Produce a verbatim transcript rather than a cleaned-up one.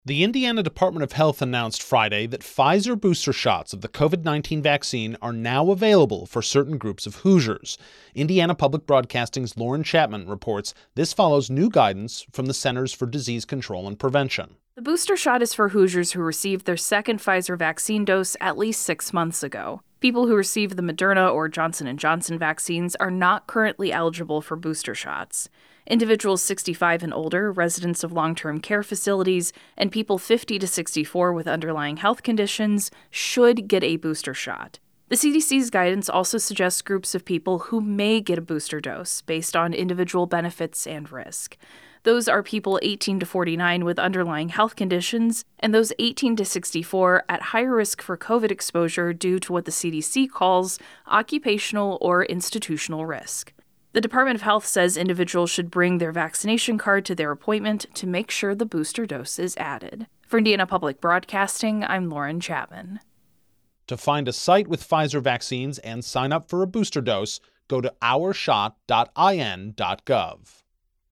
The Indiana Department of Health announced Friday that Pfizer booster shots of the covid nineteen vaccine are now available for certain groups of Hoosiers. Indiana Public Broadcasting's Lauren Chapman reports this follows new guidance from the Centers for Disease Control and Prevention. The booster shot is for Hoosiers who received their second Pfizer vaccine dose at least six months ago. People who received the Moderna or Johnson and Johnson vaccines are not currently eligible for booster shots. Individuals sixty-five and older, residents of long-term care facilities, and people fifty to sixty-four with underlying health conditions should get a booster shot. The C D C's guidance also suggests groups of people who may get a booster dose based on individual benefits and risk. Those are people eighteen to forty-nine with underlying health conditions, and those eighteen to sixty-four at higher risk for COVID exposure due to what the C D C calls occupational or institutional risk. The Department of Health says individuals should bring their vaccination card to their appointment to make sure the booster dose is added. For Indiana Public Broadcasting, I'm Lauren Chapman. To find a site with Pfizer vaccines and sign up for a booster dose, go to our shot dot I N dot gov.